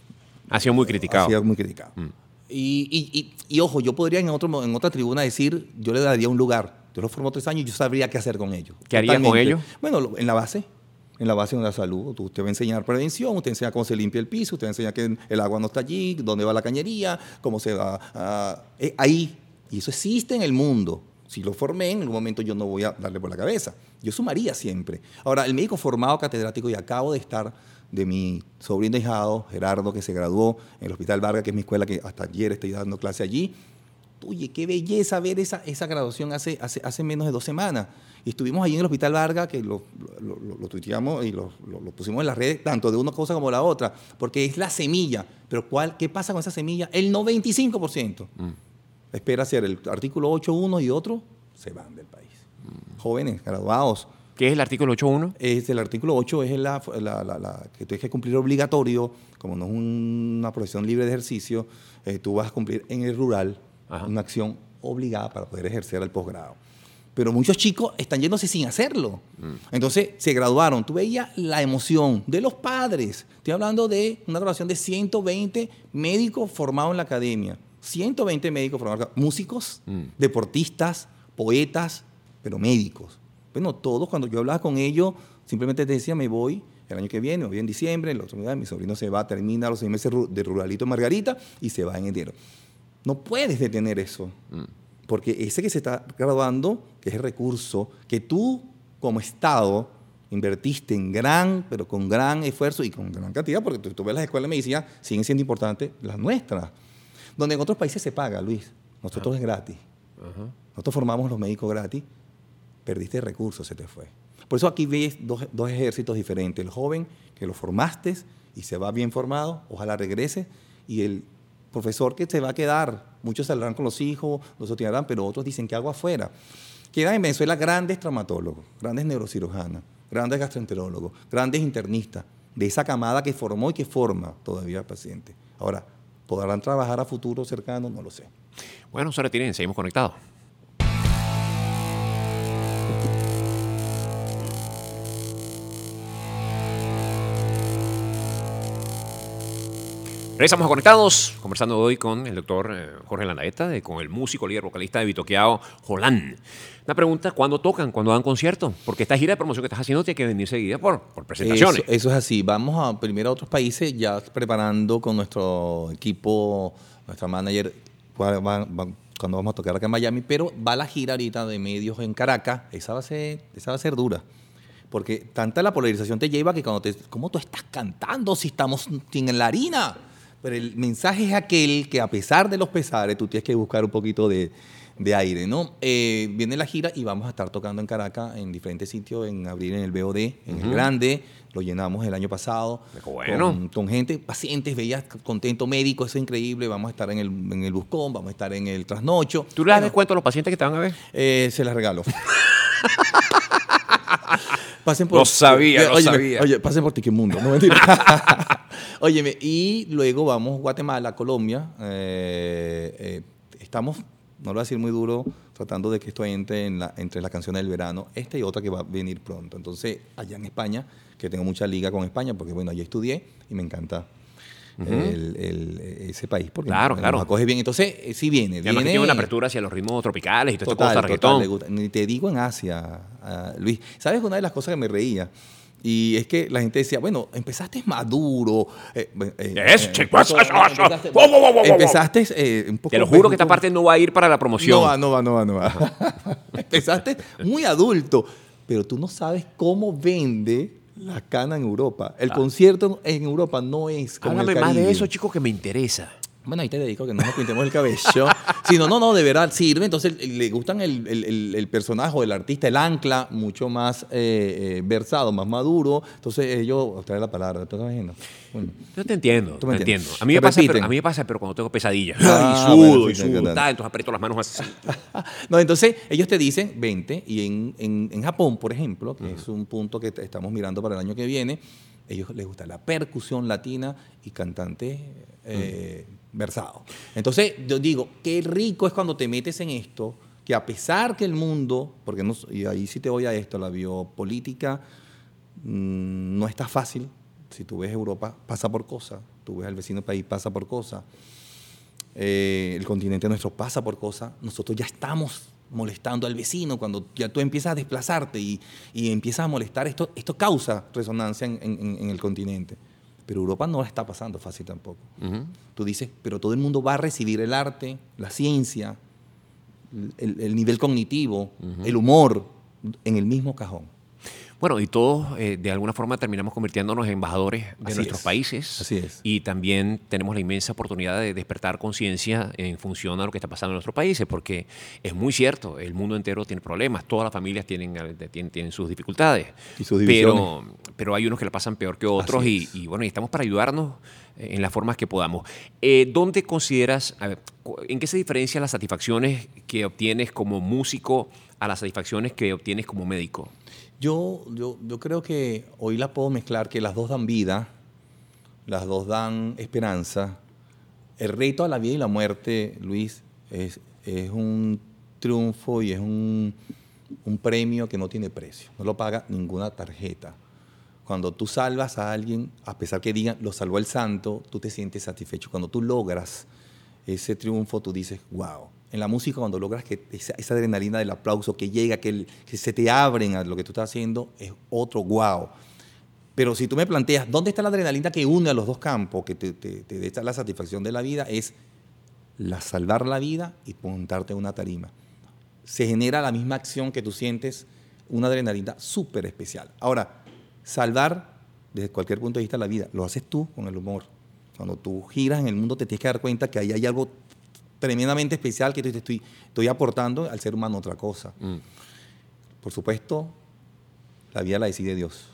Ha sido muy criticado. Ha sido muy criticado. Mm. Y, y, y, y ojo, yo podría en, otro, en otra tribuna decir, yo le daría un lugar. Yo los formo tres años y yo sabría qué hacer con ellos. ¿Qué haría con ellos? Bueno, en la base. En la base de la salud. Usted va a enseñar prevención, usted enseña cómo se limpia el piso, usted enseña que el agua no está allí, dónde va la cañería, cómo se va. Uh, eh, ahí. Y eso existe en el mundo. Si lo formé, en algún momento yo no voy a darle por la cabeza. Yo sumaría siempre. Ahora, el médico formado catedrático, y acabo de estar de mi sobrino hijado, Gerardo, que se graduó en el Hospital Vargas, que es mi escuela, que hasta ayer estoy dando clase allí. Oye, qué belleza ver esa, esa graduación hace, hace, hace menos de dos semanas. Y estuvimos allí en el Hospital Vargas, que lo, lo, lo, lo tuiteamos y lo, lo, lo pusimos en las redes, tanto de una cosa como la otra, porque es la semilla. Pero ¿cuál, ¿qué pasa con esa semilla? El noventa y cinco por ciento. Mm. Espera hacer el artículo ocho punto uno y otro, se van del país. Mm. Jóvenes, graduados. ¿Qué es el artículo ocho punto uno? Es el artículo ocho, es la, la, la, la que tú tienes que cumplir obligatorio, como no es una profesión libre de ejercicio, eh, tú vas a cumplir en el rural. Ajá. Una acción obligada para poder ejercer el posgrado. Pero muchos chicos están yéndose sin hacerlo. Mm. Entonces, se graduaron. Tú veías la emoción de los padres. Estoy hablando de una graduación de ciento veinte médicos formados en la academia. ciento veinte médicos formados, músicos, mm. deportistas, poetas, pero médicos. Bueno, todos, cuando yo hablaba con ellos, simplemente te decía, me voy el año que viene, me voy en diciembre, el otro día mi sobrino se va, termina los seis meses de Ruralito Margarita y se va en enero. No puedes detener eso, mm. porque ese que se está graduando, que es el recurso que tú como Estado invertiste en gran, pero con gran esfuerzo y con gran cantidad, porque tú, tú ves las escuelas de medicina, siguen siendo importantes las nuestras, donde en otros países se paga, Luis, nosotros ah. es gratis. Uh-huh. Nosotros formamos los médicos gratis, perdiste recursos, se te fue. Por eso aquí ves dos, dos ejércitos diferentes, el joven que lo formaste y se va bien formado, ojalá regrese, y el profesor que se va a quedar, muchos saldrán con los hijos, los estudiarán, pero otros dicen que hago afuera. Quedan en Venezuela grandes traumatólogos, grandes neurocirujanos, grandes gastroenterólogos, grandes internistas, de esa camada que formó y que forma todavía pacientes. Ahora, ¿podrán trabajar a futuro cercano? No lo sé. Bueno, se retiren, seguimos conectados. Regresamos a Conectados, conversando hoy con el doctor eh, Jorge Landaeta, con el músico, líder vocalista de Vitoqueado, Jolán. Una pregunta, ¿cuándo tocan? ¿Cuándo dan conciertos? Porque esta gira de promoción que estás haciendo tiene que venir seguida por, por presentaciones. Eso, eso es así. Vamos a primero a otros países, ya preparando con nuestro equipo, nuestra manager, cuando vamos a tocar acá en Miami, pero va la gira ahorita de medios en Caracas. Esa va a ser, esa va a ser dura. Porque tanta la polarización te lleva que cuando te... ¿Cómo tú estás cantando si estamos en la harina? Pero el mensaje es aquel que a pesar de los pesares, tú tienes que buscar un poquito de, de aire, ¿no? Eh, viene la gira y vamos a estar tocando en Caracas, en diferentes sitios, en abril en el B O D, en uh-huh. el Grande, lo llenamos el año pasado, bueno. con, con gente, pacientes, veías contento, médicos, eso es increíble, vamos a estar en el, en el Buscón, vamos a estar en el Trasnocho. ¿Tú le das descuento a los pacientes que te van a ver? Eh, se las regalo. Pasen por, lo sabía, lo oye, sabía. Oye, pasen por Tiquimundo, no mentira. Óyeme, y luego vamos a Guatemala, Colombia. Eh, eh, estamos, no lo voy a decir muy duro, tratando de que esto entre en la, entre las canciones del verano. Esta y otra que va a venir pronto. Entonces, allá en España, que tengo mucha liga con España, porque bueno, allí estudié y me encanta uh-huh. el, el, ese país. Porque claro, me, claro. nos acoge bien. Entonces, eh, sí viene. Y además viene que tiene una apertura hacia los ritmos tropicales y todo total, esto cosa, reggaetón. Total, ni te digo en Asia, uh, Luis. ¿Sabes una de las cosas que me reía? Y es que la gente decía, bueno, empezaste maduro. Eh, eh, Es, eh, chico, empezaste, eso, eso, eso. empezaste, Wow, wow, wow, wow, empezaste, eh, un poco... Te lo juro que esta parte no va a ir para la promoción. No va, no va, no va, no va. Empezaste muy adulto, pero tú no sabes cómo vende la cana en Europa. El Ah. concierto en Europa no es como Háblame el más de Caribe. eso, chico, que me interesa. Bueno, ahí te dedico que no nos pintemos el cabello. Sino, no, no, de verdad sirve. Entonces le gustan el, el, el, el personaje o el artista, el ancla, mucho más eh, eh, versado, más maduro. Entonces ellos, trae la palabra, ¿tú estás viendo? Bueno. Yo te entiendo, Tú te me entiendes. entiendo. A mí, Te me pasa, pero, repiten. a mí me pasa, pero cuando tengo pesadillas. Ah, y sudo, bueno, y sí, sudo, claro. tal, entonces aprieto las manos así. No, entonces ellos te dicen, vente, y en, en, en Japón, por ejemplo, que uh-huh. es un punto que t- estamos mirando para el año que viene, ellos les gusta la percusión latina y cantante eh, uh-huh. versado. Entonces yo digo, qué rico es cuando te metes en esto, que a pesar que el mundo, porque no, y ahí sí te voy a esto, la biopolítica mmm, no está fácil. Si tú ves Europa, pasa por cosas. Tú ves al vecino país, pasa por cosas. Eh, el continente nuestro pasa por cosas. Nosotros ya estamos molestando al vecino. Cuando ya tú empiezas a desplazarte y, y empiezas a molestar, esto, esto causa resonancia en, en, en el continente. Pero Europa no la está pasando fácil tampoco. Uh-huh. Tú dices, pero todo el mundo va a recibir el arte, la ciencia, el, el nivel cognitivo, uh-huh. el humor, en el mismo cajón. Bueno, y todos eh, de alguna forma terminamos convirtiéndonos en embajadores de Así nuestros es. países. Así es. Y también tenemos la inmensa oportunidad de despertar conciencia en función a lo que está pasando en nuestros países, porque es muy cierto, el mundo entero tiene problemas, todas las familias tienen, tienen, tienen sus dificultades. Y sus divisiones. Pero, pero hay unos que la pasan peor que otros y, y bueno, y estamos para ayudarnos en las formas que podamos. Eh, ¿Dónde consideras, a ver, en qué se diferencian las satisfacciones que obtienes como músico a las satisfacciones que obtienes como médico? Yo, yo, yo creo que hoy la puedo mezclar, que las dos dan vida, las dos dan esperanza. El reto a la vida y la muerte, Luis, es, es un triunfo y es un, un premio que no tiene precio. No lo paga ninguna tarjeta. Cuando tú salvas a alguien, a pesar que digan, lo salvó el santo, tú te sientes satisfecho. Cuando tú logras ese triunfo, tú dices, wow. En la música, cuando logras que esa, esa adrenalina del aplauso que llega, que, el, que se te abren a lo que tú estás haciendo, es otro wow. Pero si tú me planteas, ¿dónde está la adrenalina que une a los dos campos, que te, te, te dé la satisfacción de la vida? Es la salvar la vida y montarte en una tarima. Se genera la misma acción que tú sientes, una adrenalina súper especial. Ahora, salvar desde cualquier punto de vista la vida, lo haces tú con el humor. Cuando tú giras en el mundo te tienes que dar cuenta que ahí hay algo tremendamente especial que te estoy, estoy aportando al ser humano otra cosa. Mm. Por supuesto, la vida la decide Dios.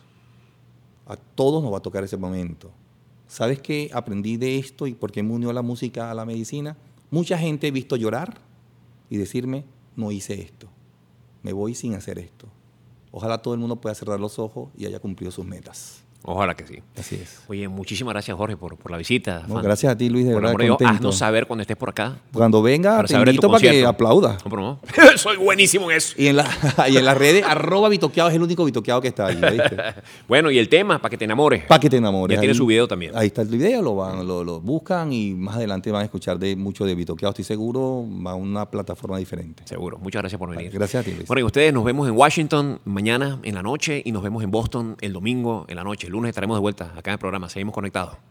A todos nos va a tocar ese momento. ¿Sabes qué aprendí de esto y por qué me unió la música a la medicina? Mucha gente he visto llorar y decirme, no hice esto. Me voy sin hacer esto. Ojalá todo el mundo pueda cerrar los ojos y haya cumplido sus metas. Ojalá que sí. Así es. Oye, muchísimas gracias, Jorge, por, por la visita. No, gracias a ti, Luis, de por verdad, amor de Dios, contento. haznos saber cuando estés por acá. Cuando venga, para te invito para que aplauda. No, pero no. Soy buenísimo en eso. Y en, la, y en las redes, arroba Bitoqueado es el único Bitoqueado que está ahí, ¿viste? Bueno, y el tema, para que te enamores. Para que te enamores. Ya tiene ahí, su video también. Ahí está el video, lo, van, lo, lo buscan y más adelante van a escuchar de mucho de Bitoqueado. Estoy seguro, va a una plataforma diferente. Seguro. Muchas gracias por venir. Vale, gracias a ti, Luis. Bueno, y ustedes nos vemos en Washington mañana en la noche y nos vemos en Boston el domingo en la noche. El lunes estaremos de vuelta acá en el programa. Seguimos conectados.